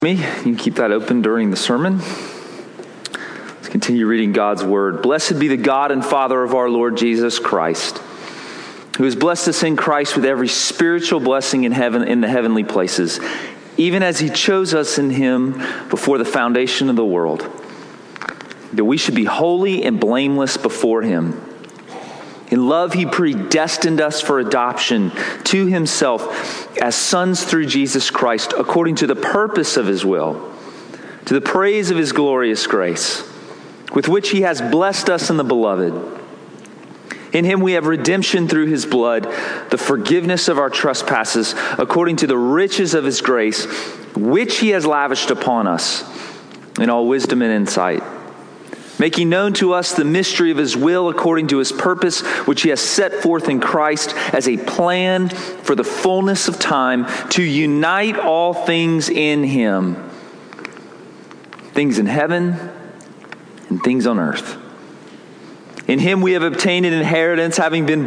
You can keep that open during the sermon. Let's continue reading God's word. Blessed be the God and Father of our Lord Jesus Christ, who has blessed us in Christ with every spiritual blessing in heaven, in the heavenly places, even as he chose us in him before the foundation of the world, that we should be holy and blameless before him. In love, he predestined us for adoption to himself as sons through Jesus Christ, according to the purpose of his will, to the praise of his glorious grace, with which he has blessed us in the beloved. In him we have redemption through his blood, the forgiveness of our trespasses, according to the riches of his grace, which he has lavished upon us in all wisdom and insight, making known to us the mystery of his will according to his purpose, which he has set forth in Christ as a plan for the fullness of time, to unite all things in him, things in heaven and things on earth. In him we have obtained an inheritance, having been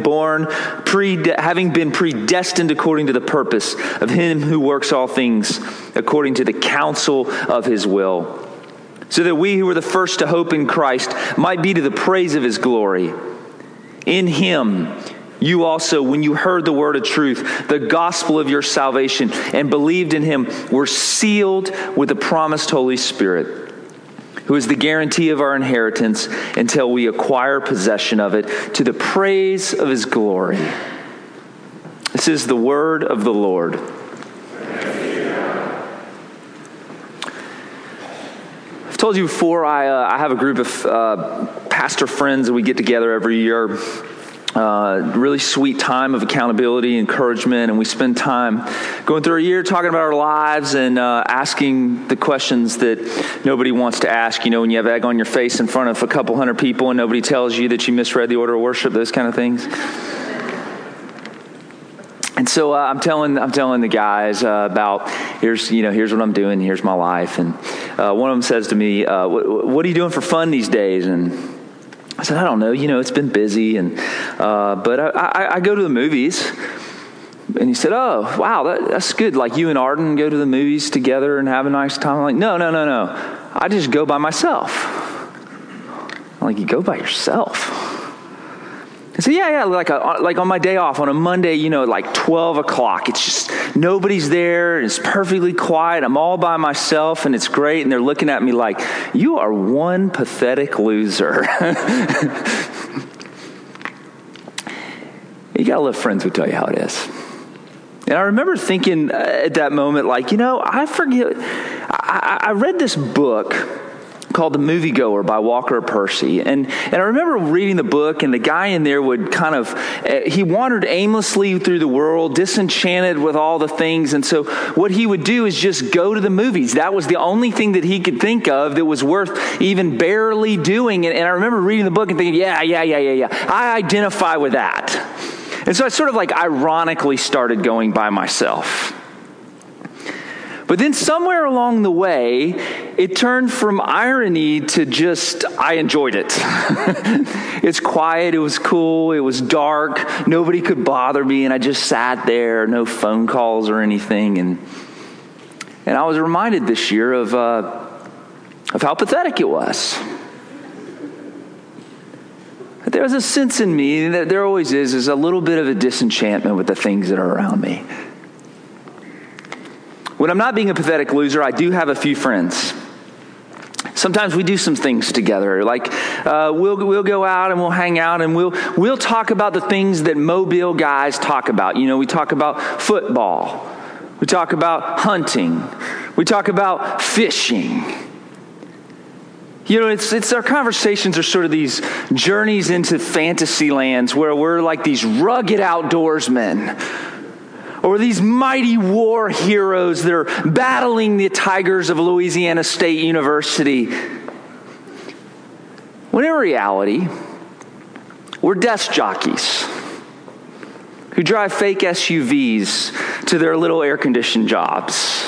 predestined according to the purpose of him who works all things according to the counsel of his will, so that we who were the first to hope in Christ might be to the praise of his glory. In him, you also, when you heard the word of truth, the gospel of your salvation, and believed in him, were sealed with the promised Holy Spirit, who is the guarantee of our inheritance until we acquire possession of it, to the praise of his glory. This is the word of the Lord. I've told you before, I have a group of pastor friends that we get together every year. Really sweet time of accountability, encouragement, and we spend time going through a year talking about our lives and asking the questions that nobody wants to ask. You know, when you have egg on your face in front of a couple hundred people and nobody tells you that you misread the order of worship, those kind of things. And so I'm telling the guys about here's what I'm doing, here's my life, and one of them says to me, "What are you doing for fun these days?" And I said, "I don't know. It's been busy, and but I go to the movies." And he said, "Oh, wow, that's good. Like you and Arden go to the movies together and have a nice time." I'm like, "No. I just go by myself." I'm like, "You go by yourself?" I said, yeah, like on my day off on a Monday, at like 12 o'clock, it's just, nobody's there, and it's perfectly quiet, I'm all by myself, and it's great, and they're looking at me like, you are one pathetic loser. You gotta love friends who tell you how it is. And I remember thinking at that moment, like, I forget, I read this book called The Moviegoer by Walker Percy. And I remember reading the book, and the guy in there would he wandered aimlessly through the world, disenchanted with all the things. And so what he would do is just go to the movies. That was the only thing that he could think of that was worth even barely doing. And I remember reading the book and thinking, yeah. I identify with that. And so I sort of ironically started going by myself. But then somewhere along the way, it turned from irony to just, I enjoyed it. It's quiet, it was cool, it was dark, nobody could bother me, and I just sat there, no phone calls or anything. And I was reminded this year of how pathetic it was. There was a sense in me, that there always is a little bit of a disenchantment with the things that are around me. When I'm not being a pathetic loser, I do have a few friends. Sometimes we do some things together, like we'll go out and we'll hang out and we'll talk about the things that Mobile guys talk about. We talk about football, we talk about hunting, we talk about fishing. It's our conversations are sort of these journeys into fantasy lands where we're like these rugged outdoorsmen. Or these mighty war heroes that are battling the tigers of Louisiana State University. When in reality, we're desk jockeys who drive fake SUVs to their little air-conditioned jobs.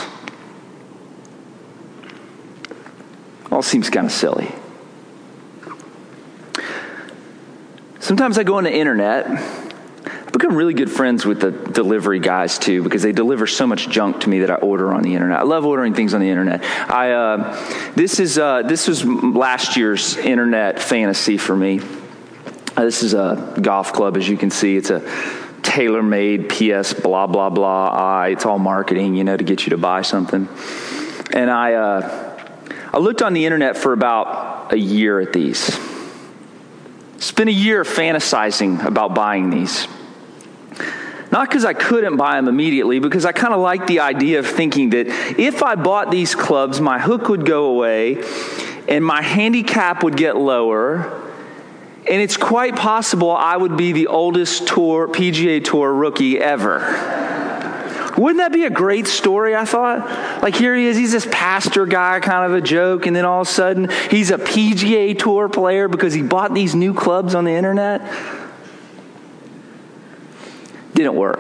All seems kind of silly. Sometimes I go on the internet become really good friends with the delivery guys too, because they deliver so much junk to me that I order on the internet. I love ordering things on the internet. This was last year's internet fantasy for me. This is a golf club, as you can see. It's a tailor-made PS blah, blah, blah. It's all marketing, to get you to buy something. And I looked on the internet for about a year at these. Spent a year fantasizing about buying these. Not because I couldn't buy them immediately, because I kind of liked the idea of thinking that if I bought these clubs, my hook would go away and my handicap would get lower. And it's quite possible I would be the oldest PGA Tour rookie ever. Wouldn't that be a great story, I thought? Like, here he is, he's this pastor guy, kind of a joke, and then all of a sudden, he's a PGA Tour player because he bought these new clubs on the internet. Didn't work.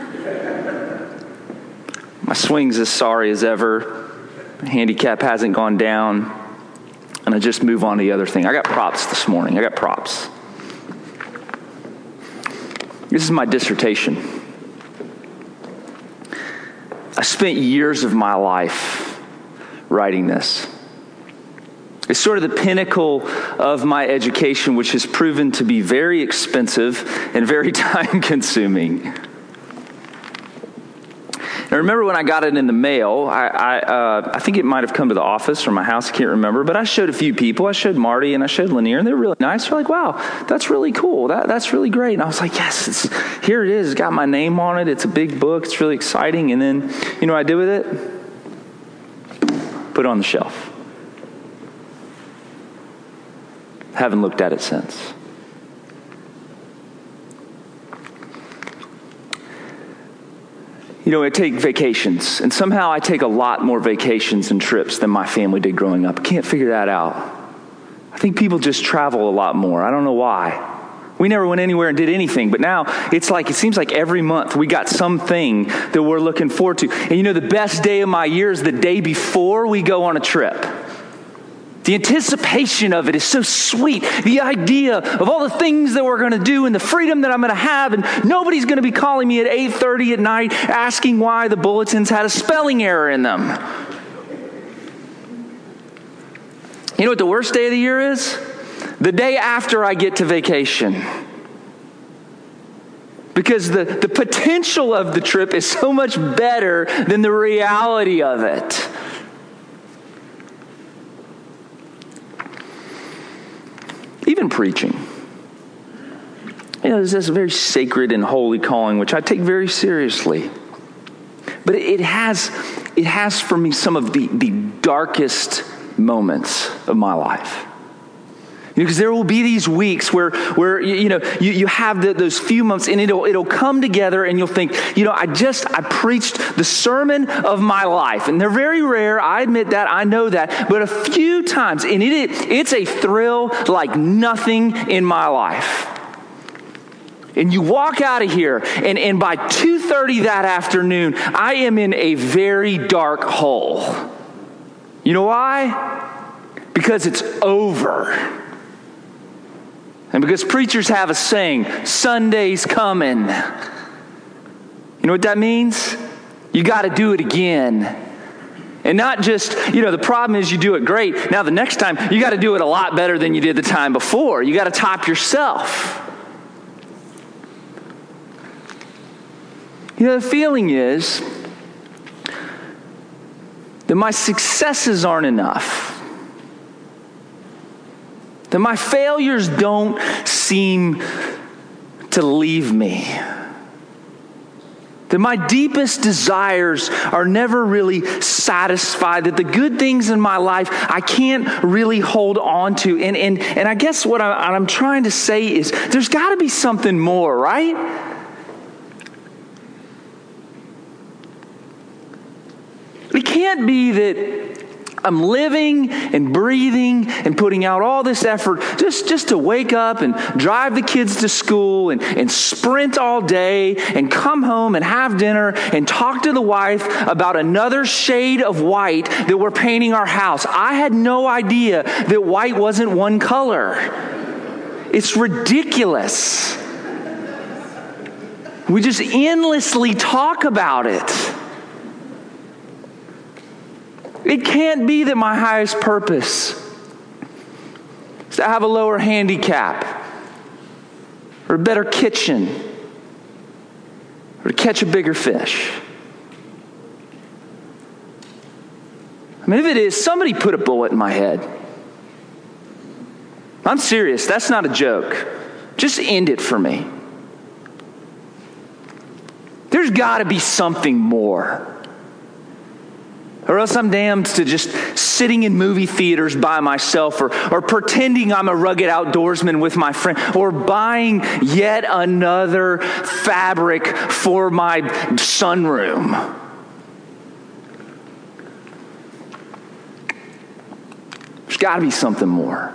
My swing's as sorry as ever. My handicap hasn't gone down. And I just move on to the other thing. I got props this morning. I got props. This is my dissertation. I spent years of my life writing this. It's sort of the pinnacle of my education, which has proven to be very expensive and very time-consuming. I remember when I got it in the mail, I think it might have come to the office or my house, I can't remember, but I showed a few people. I showed Marty and I showed Lanier, and they were really nice. They're like, wow, that's really cool. That's really great. And I was like, yes, here it is. It's got my name on it. It's a big book. It's really exciting. And then, you know what I did with it? Put it on the shelf. Haven't looked at it since. I take vacations, and somehow I take a lot more vacations and trips than my family did growing up. I can't figure that out. I think people just travel a lot more. I don't know why. We never went anywhere and did anything, but now it seems like every month we got something that we're looking forward to. And the best day of my year is the day before we go on a trip. The anticipation of it is so sweet. The idea of all the things that we're going to do and the freedom that I'm going to have, and nobody's going to be calling me at 8:30 at night asking why the bulletins had a spelling error in them. You know what the worst day of the year is? The day after I get to vacation. Because the potential of the trip is so much better than the reality of it. Even preaching. This is a very sacred and holy calling, which I take very seriously. But it has for me some of the darkest moments of my life. Because there will be these weeks where you have those few months, and it'll come together, and you'll think, I preached the sermon of my life, and they're very rare. I admit that, I know that, but a few times, and it's a thrill like nothing in my life. And you walk out of here, and by 2:30 that afternoon, I am in a very dark hole. You know why? Because it's over. And because preachers have a saying, Sunday's coming. You know what that means? You got to do it again. And not just, the problem is you do it great. Now the next time, you got to do it a lot better than you did the time before. You got to top yourself. The feeling is that my successes aren't enough. That my failures don't seem to leave me. That my deepest desires are never really satisfied. That the good things in my life I can't really hold on to. And I guess what I'm trying to say is there's got to be something more, right? It can't be that I'm living and breathing and putting out all this effort just to wake up and drive the kids to school and sprint all day and come home and have dinner and talk to the wife about another shade of white that we're painting our house. I had no idea that white wasn't one color. It's ridiculous. We just endlessly talk about it. It can't be that my highest purpose is to have a lower handicap or a better kitchen or to catch a bigger fish. I mean, if it is, somebody put a bullet in my head. I'm serious. That's not a joke. Just end it for me. There's got to be something more. Or else I'm damned to just sitting in movie theaters by myself or pretending I'm a rugged outdoorsman with my friend or buying yet another fabric for my sunroom. There's got to be something more.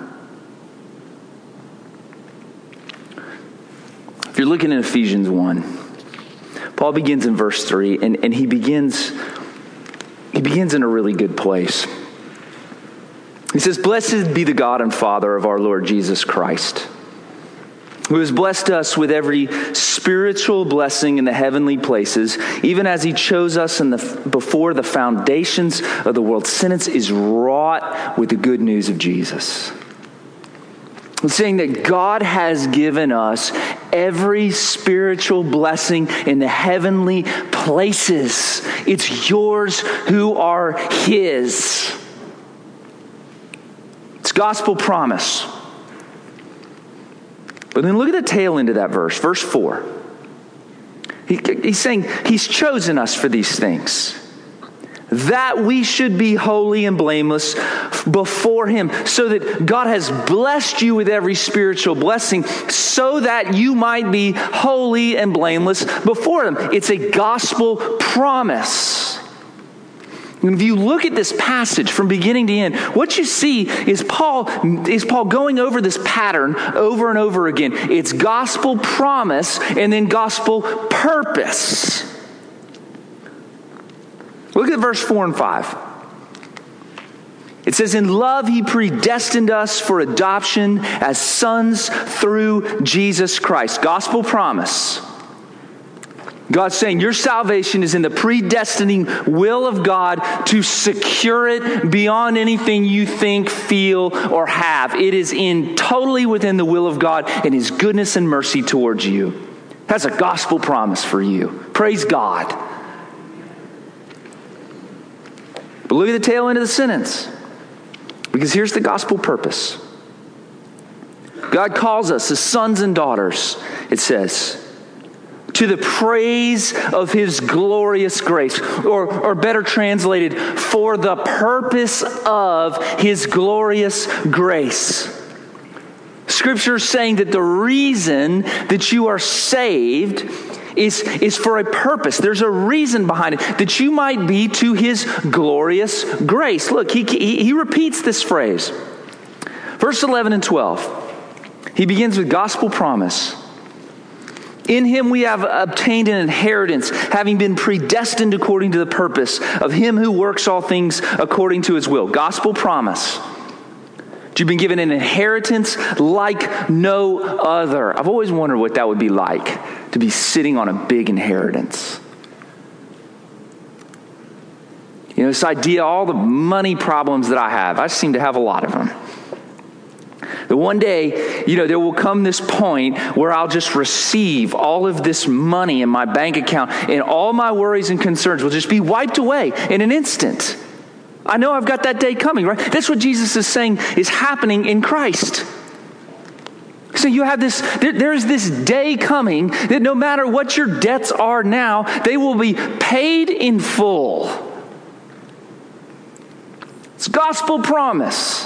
If you're looking at Ephesians 1, Paul begins in verse 3, and he begins in a really good place. He says, "Blessed be the God and Father of our Lord Jesus Christ, who has blessed us with every spiritual blessing in the heavenly places, even as he chose us before the foundations of the world. Sentence is wrought with the good news of Jesus." It's saying that God has given us every spiritual blessing in the heavenly places. It's yours who are his. It's gospel promise. But then look at the tail end of that verse, verse 4. He's saying he's chosen us for these things, that we should be holy and blameless before him, so that God has blessed you with every spiritual blessing so that you might be holy and blameless before him. It's a gospel promise. And if you look at this passage from beginning to end, what you see is Paul going over this pattern over and over again. It's gospel promise and then gospel purpose. Look at verse 4 and 5. It says, "In love he predestined us for adoption as sons through Jesus Christ." Gospel promise. God's saying your salvation is in the predestining will of God to secure it beyond anything you think, feel, or have. It is totally within the will of God and his goodness and mercy towards you. That's a gospel promise for you. Praise God. But look at the tail end of the sentence, because here's the gospel purpose. God calls us as sons and daughters, it says, to the praise of his glorious grace, or better translated, for the purpose of his glorious grace. Scripture is saying that the reason that you are saved is for a purpose. There's a reason behind it, that you might be to his glorious grace. Look, he repeats this phrase. Verse 11 and 12. He begins with gospel promise. "In him we have obtained an inheritance, having been predestined according to the purpose of him who works all things according to his will." Gospel promise. You've been given an inheritance like no other. I've always wondered what that would be like, to be sitting on a big inheritance. You know, this idea, all the money problems that I have, I seem to have a lot of them. That one day, there will come this point where I'll just receive all of this money in my bank account, and all my worries and concerns will just be wiped away in an instant. I know I've got that day coming, right? That's what Jesus is saying is happening in Christ. So you have this, there's this day coming that no matter what your debts are now, they will be paid in full. It's gospel promise.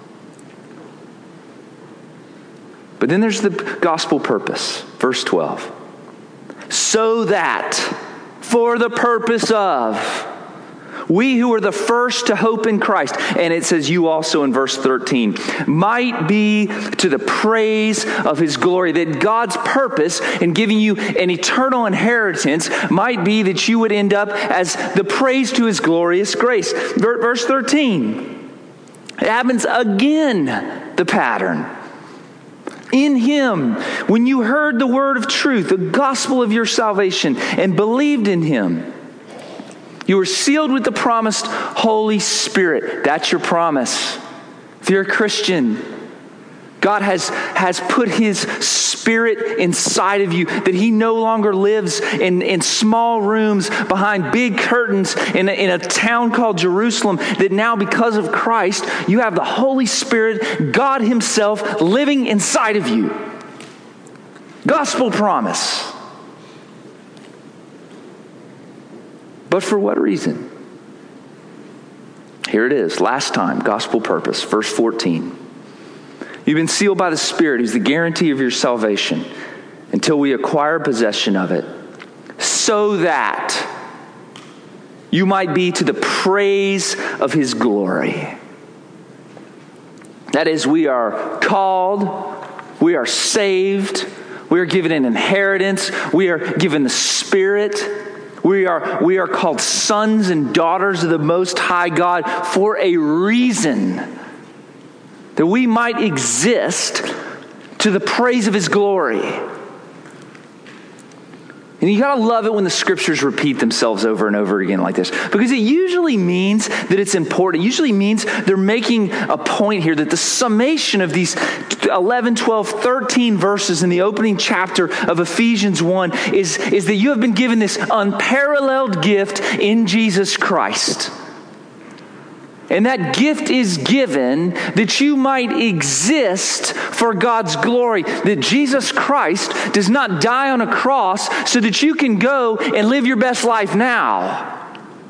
But then there's the gospel purpose. Verse 12. "So that, for the purpose of, we who are the first to hope in Christ," and it says you also in verse 13, "might be to the praise of his glory." That God's purpose in giving you an eternal inheritance might be that you would end up as the praise to his glorious grace. Verse 13. It happens again, the pattern. In him, when you heard the word of truth, the gospel of your salvation, and believed in him, you were sealed with the promised Holy Spirit. That's your promise. If you're a Christian, God has put his Spirit inside of you, that he no longer lives in small rooms behind big curtains in a town called Jerusalem, that now because of Christ, you have the Holy Spirit, God himself, living inside of you. Gospel promise. But for what reason? Here it is, last time, gospel purpose, verse 14. You've been sealed by the Spirit, who's the guarantee of your salvation, until we acquire possession of it, so that you might be to the praise of his glory. That is, we are called, we are saved, we are given an inheritance, we are given the Spirit. We are called sons and daughters of the Most High God for a reason, that we might exist to the praise of his glory. And you gotta love it when the scriptures repeat themselves over and over again like this, because it usually means that it's important. It usually means they're making a point here, that the summation of these 11, 12, 13 verses in the opening chapter of Ephesians 1 is that you have been given this unparalleled gift in Jesus Christ. And that gift is given that you might exist for God's glory. That Jesus Christ does not die on a cross so that you can go and live your best life now.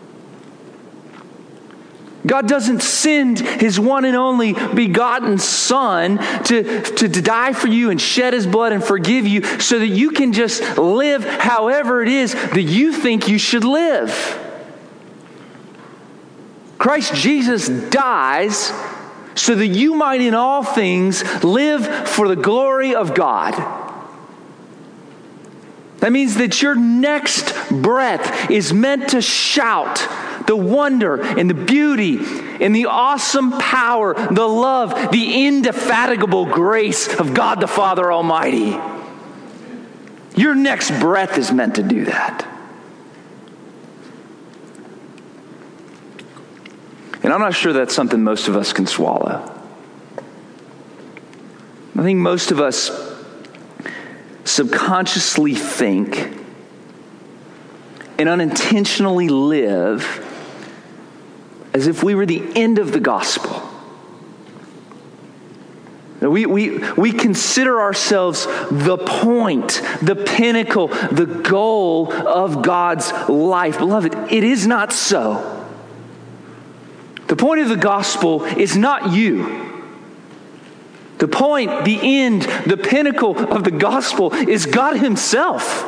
God doesn't send his one and only begotten Son to die for you and shed his blood and forgive you so that you can just live however it is that you think you should live. Christ Jesus dies so that you might in all things live for the glory of God. That means that your next breath is meant to shout the wonder and the beauty and the awesome power, the love, the indefatigable grace of God the Father Almighty. Your next breath is meant to do that. And I'm not sure that's something most of us can swallow. I think most of us subconsciously think and unintentionally live as if we were the end of the gospel. We consider ourselves the point, the pinnacle, the goal of God's life. Beloved, it is not so. The point of the gospel is not you. The point, the end, the pinnacle of the gospel is God himself.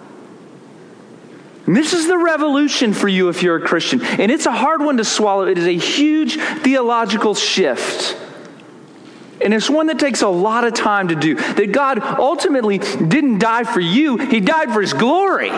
And this is the revolution for you if you're a Christian. And it's a hard one to swallow. It is a huge theological shift. And it's one that takes a lot of time to do. That God ultimately didn't die for you. He died for his glory.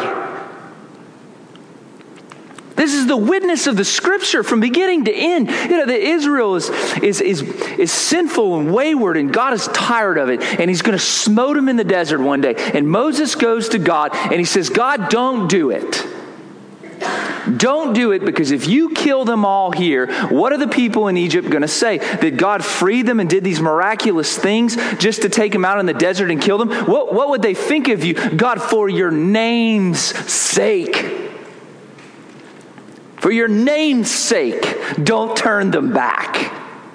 This is the witness of the scripture from beginning to end. You know, that Israel is sinful and wayward, and God is tired of it, and he's going to smote them in the desert one day. And Moses goes to God, and he says, God, don't do it. Don't do it, because if you kill them all here, what are the people in Egypt going to say? That God freed them and did these miraculous things just to take them out in the desert and kill them? What would they think of you? God, for your name's sake. For your name's sake, don't turn them back.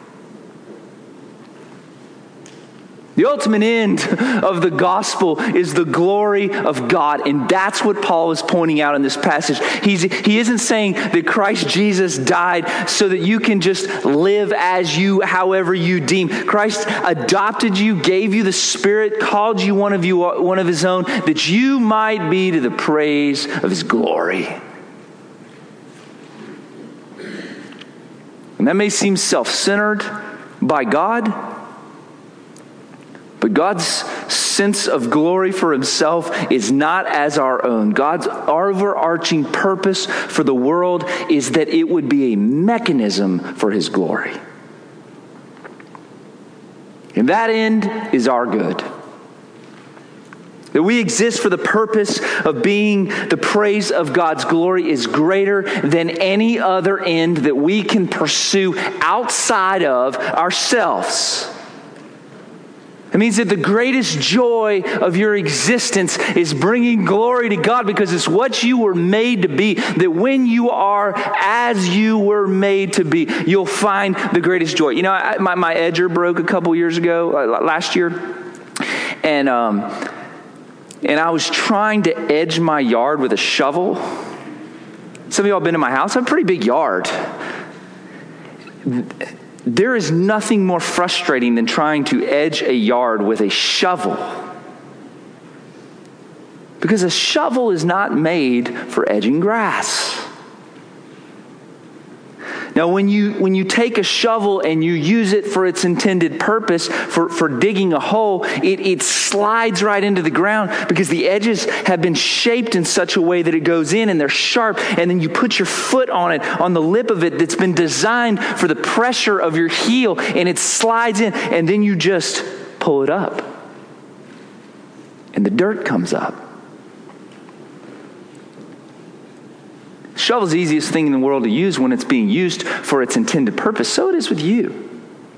The ultimate end of the gospel is the glory of God. And that's what Paul is pointing out in this passage. He isn't saying that Christ Jesus died so that you can just live as you, however you deem. Christ adopted you, gave you the Spirit, called you one of his own, that you might be to the praise of his glory. And that may seem self-centered by God, but God's sense of glory for himself is not as our own. God's overarching purpose for the world is that it would be a mechanism for his glory. And that end is our good. That we exist for the purpose of being the praise of God's glory is greater than any other end that we can pursue outside of ourselves. It means that the greatest joy of your existence is bringing glory to God because it's what you were made to be. That when you are as you were made to be, you'll find the greatest joy. You know, my edger broke a couple years ago, last year. And I was trying to edge my yard with a shovel. Some of y'all have been in my house. I have a pretty big yard. There is nothing more frustrating than trying to edge a yard with a shovel. Because a shovel is not made for edging grass. Now, when you take a shovel and you use it for its intended purpose, for digging a hole, it slides right into the ground because the edges have been shaped in such a way that it goes in and they're sharp. And then you put your foot on it, on the lip of it that's been designed for the pressure of your heel, and it slides in, and then you just pull it up. And the dirt comes up. Shovel's the easiest thing in the world to use when it's being used for its intended purpose. So it is with you.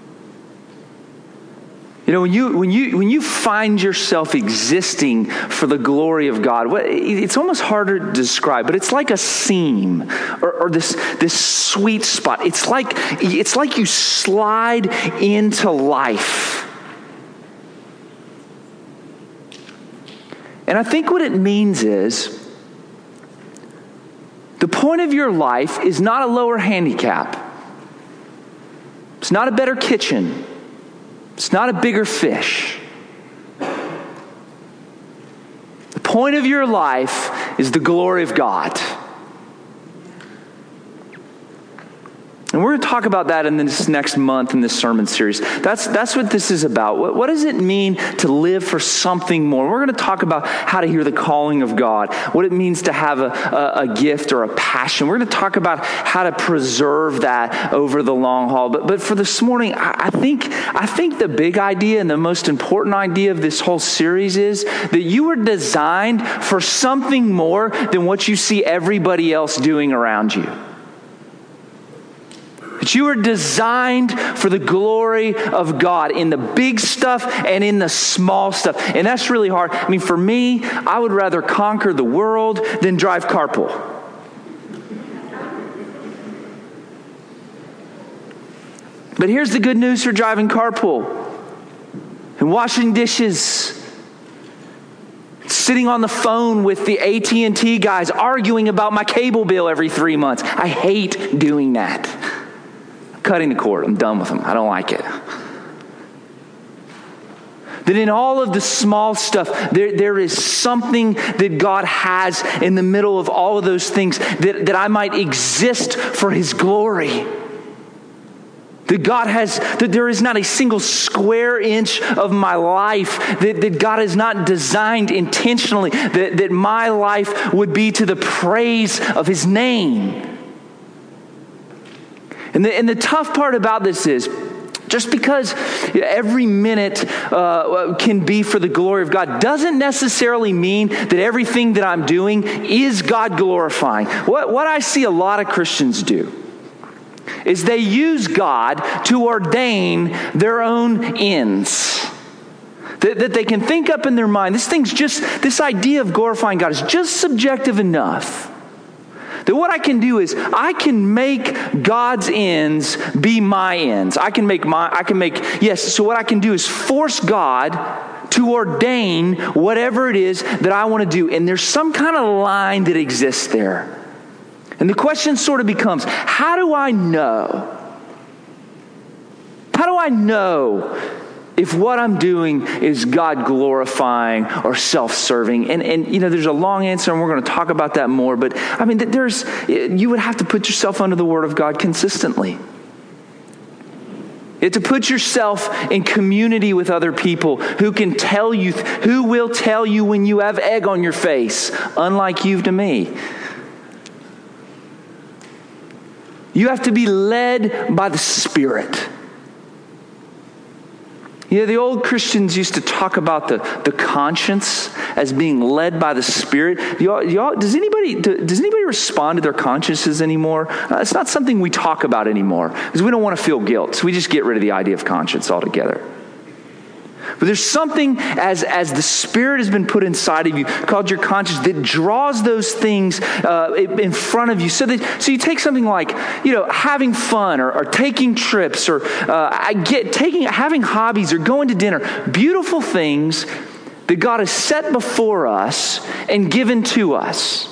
You know, when you find yourself existing for the glory of God, it's almost harder to describe, but it's like a seam or this sweet spot. It's like you slide into life. And I think what it means is, the point of your life is not a lower handicap. It's not a better kitchen. It's not a bigger fish. The point of your life is the glory of God. And we're going to talk about that in this next month in this sermon series. That's what this is about. What does it mean to live for something more? We're going to talk about how to hear the calling of God, what it means to have a gift or a passion. We're going to talk about how to preserve that over the long haul. But for this morning, I think the big idea and the most important idea of this whole series is that you were designed for something more than what you see everybody else doing around you. That you are designed for the glory of God in the big stuff and in the small stuff. And that's really hard. I mean, for me, I would rather conquer the world than drive carpool. But here's the good news for driving carpool and washing dishes, sitting on the phone with the AT&T guys arguing about my cable bill every 3 months. I hate doing that. Cutting the cord. I'm done with them. I don't like it. That in all of the small stuff, there is something that God has in the middle of all of those things that I might exist for His glory. That there is not a single square inch of my life that God has not designed intentionally, that my life would be to the praise of His name. And the tough part about this is, just because every minute can be for the glory of God doesn't necessarily mean that everything that I'm doing is God glorifying. What I see a lot of Christians do is they use God to ordain their own ends. That they can think up in their mind, this idea of glorifying God is just subjective enough. That what I can do is I can make God's ends be my ends. So what I can do is force God to ordain whatever it is that I want to do. And there's some kind of line that exists there. And the question sort of becomes, how do I know? How do I know if what I'm doing is God glorifying or self-serving? And you know, there's a long answer, and we're going to talk about that more. But I mean, you would have to put yourself under the Word of God consistently. You have to put yourself in community with other people who will tell you when you have egg on your face, unlike you to me. You have to be led by the Spirit. The old Christians used to talk about the conscience as being led by the Spirit. Does anybody respond to their consciences anymore? It's not something we talk about anymore because we don't want to feel guilt. So we just get rid of the idea of conscience altogether. But there's something as the Spirit has been put inside of you called your conscience that draws those things in front of you. So you take something like, having fun or taking trips or having hobbies or going to dinner. Beautiful things that God has set before us and given to us.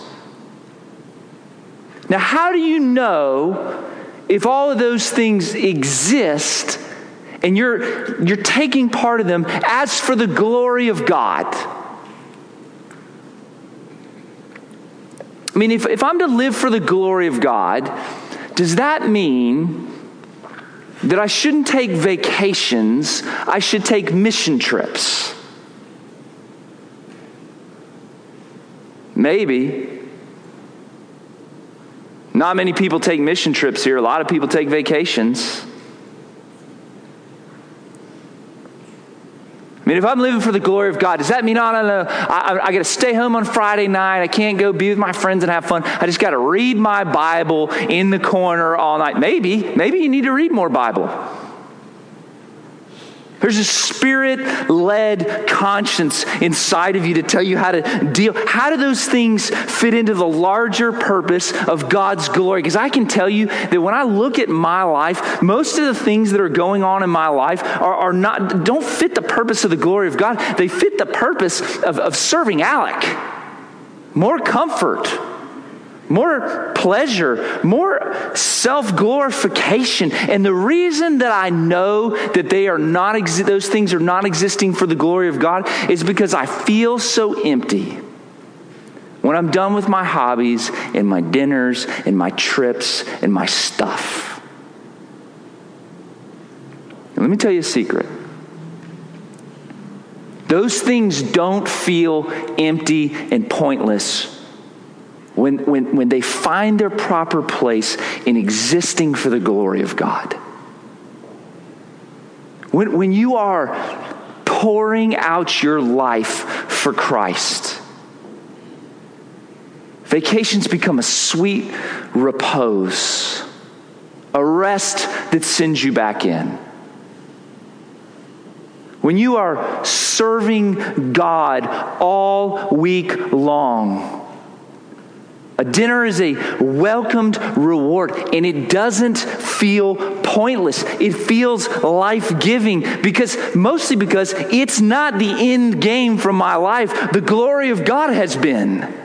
Now, how do you know if all of those things exist and you're taking part of them as for the glory of God? I mean, if I'm to live for the glory of God, does that mean that I shouldn't take vacations, I should take mission trips? Maybe. Not many people take mission trips here. A lot of people take vacations. I mean, if I'm living for the glory of God, does that mean, I got to stay home on Friday night, I can't go be with my friends and have fun, I just got to read my Bible in the corner all night? Maybe you need to read more Bible. There's a Spirit-led conscience inside of you to tell you how to deal. How do those things fit into the larger purpose of God's glory? Because I can tell you that when I look at my life, most of the things that are going on in my life don't fit the purpose of the glory of God. They fit the purpose of serving Alec. More comfort, more pleasure, more self-glorification. And the reason that I know that those things are not existing for the glory of God is because I feel so empty when I'm done with my hobbies and my dinners and my trips and my stuff. And let me tell you a secret. Those things don't feel empty and pointless when they find their proper place in existing for the glory of God. When you are pouring out your life for Christ, vacations become a sweet repose, a rest that sends you back in. When you are serving God all week long, a dinner is a welcomed reward, and it doesn't feel pointless. It feels life-giving mostly because it's not the end game from my life. The glory of God has been.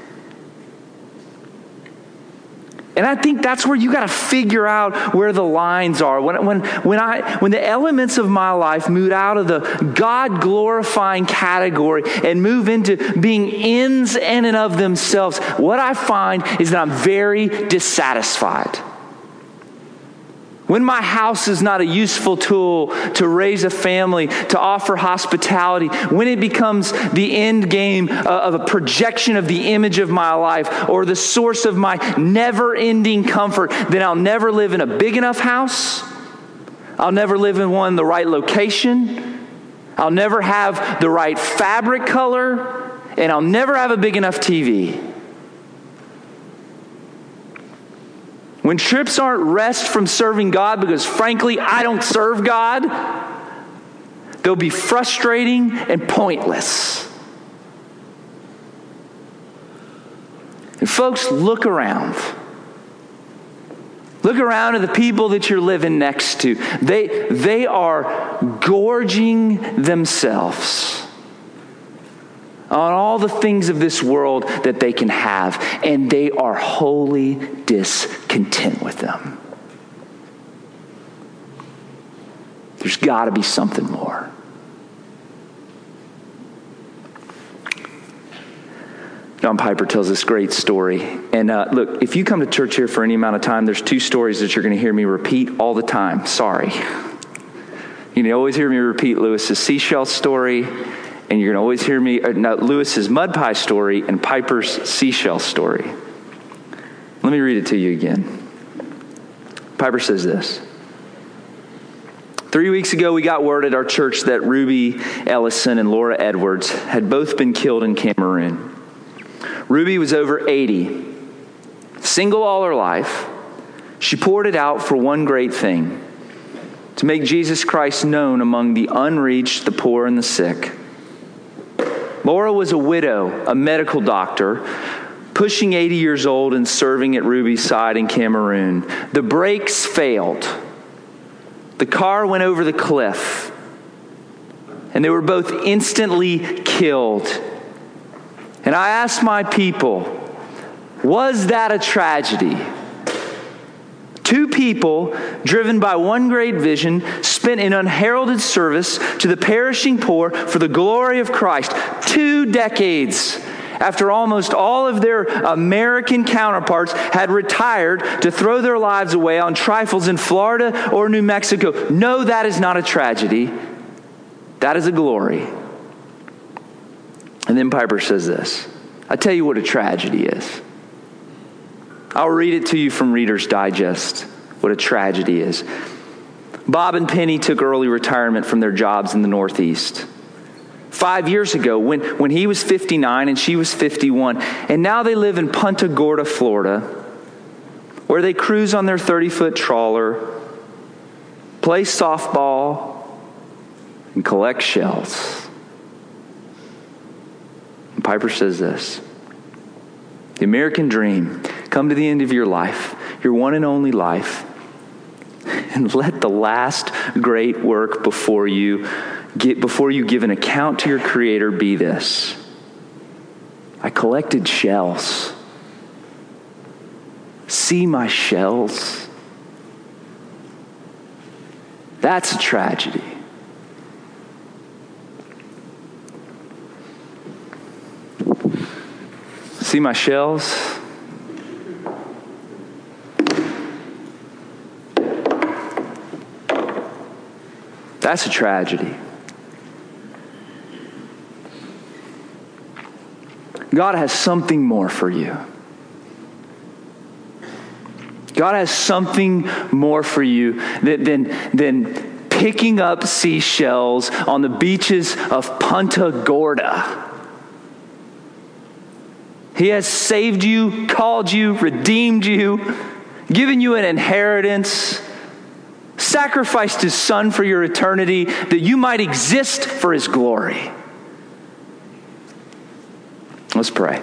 And I think that's where you got to figure out where the lines are. When the elements of my life move out of the God-glorifying category and move into being ends in and of themselves, what I find is that I'm very dissatisfied. When my house is not a useful tool to raise a family, to offer hospitality, when it becomes the end game of a projection of the image of my life or the source of my never-ending comfort, then I'll never live in a big enough house. I'll never live in one in the right location. I'll never have the right fabric color, and I'll never have a big enough TV. When trips aren't rest from serving God because, frankly, I don't serve God, they'll be frustrating and pointless. And folks, look around. Look around at the people that you're living next to. They are gorging themselves on all the things of this world that they can have, and they are wholly discontent with them. There's got to be something more. John Piper tells this great story. And look, if you come to church here for any amount of time, there's two stories that you're going to hear me repeat all the time. Sorry. You can always hear me repeat Lewis's seashell story, and you're going to always hear me, Lewis's mud pie story and Piper's seashell story. Let me read it to you again. Piper says this. 3 weeks ago, we got word at our church that Ruby Ellison and Laura Edwards had both been killed in Cameroon. Ruby was over 80, single all her life. She poured it out for one great thing: to make Jesus Christ known among the unreached, the poor, and the sick. Laura was a widow, a medical doctor, pushing 80 years old and serving at Ruby's side in Cameroon. The brakes failed. The car went over the cliff, and they were both instantly killed. And I asked my people, was that a tragedy? Two people, driven by one great vision, spent in unheralded service to the perishing poor for the glory of Christ. 2 decades after almost all of their American counterparts had retired to throw their lives away on trifles in Florida or New Mexico. No, that is not a tragedy. That is a glory. And then Piper says this: I tell you what a tragedy is. I'll read it to you from Reader's Digest, what a tragedy is. Bob and Penny took early retirement from their jobs in the Northeast 5 years ago when he was 59 and she was 51. And now they live in Punta Gorda, Florida, where they cruise on their 30-foot trawler, play softball, and collect shells. And Piper says this: the American dream, come to the end of your life, your one and only life, and let the last great work before you give an account to your Creator be this: I collected shells. See my shells? That's a tragedy. See my shells? That's a tragedy. God has something more for you. God has something more for you than picking up seashells on the beaches of Punta Gorda. He has saved you, called you, redeemed you, given you an inheritance, sacrificed His Son for your eternity that you might exist for His glory. Let's pray.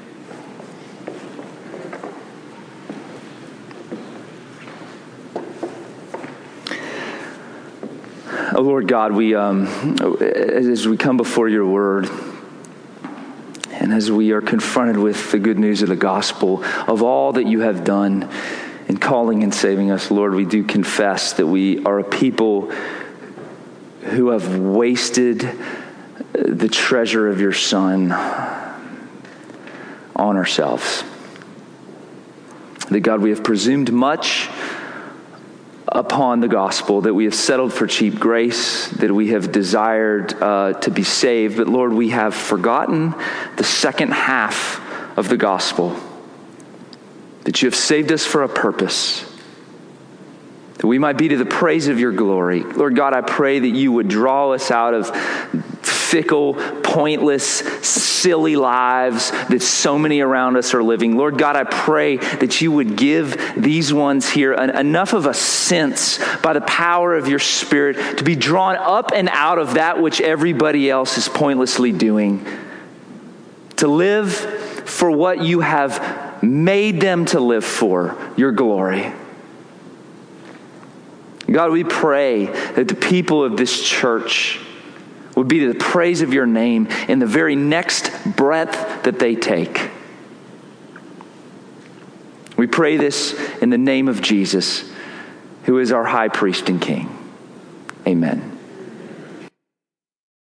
Oh Lord God, we as we come before your word, and as we are confronted with the good news of the gospel, of all that you have done in calling and saving us, Lord, we do confess that we are a people who have wasted the treasure of your Son on ourselves. That God, we have presumed much upon the gospel, that we have settled for cheap grace, that we have desired to be saved. But Lord, we have forgotten the second half of the gospel, that you have saved us for a purpose, that we might be to the praise of your glory. Lord God, I pray that you would draw us out of fickle, pointless, silly lives that so many around us are living. Lord God, I pray that you would give these ones here enough of a sense by the power of your Spirit to be drawn up and out of that which everybody else is pointlessly doing, to live for what you have made them to live for, your glory. God, we pray that the people of this church would be to the praise of your name in the very next breath that they take. We pray this in the name of Jesus, who is our high priest and king. Amen.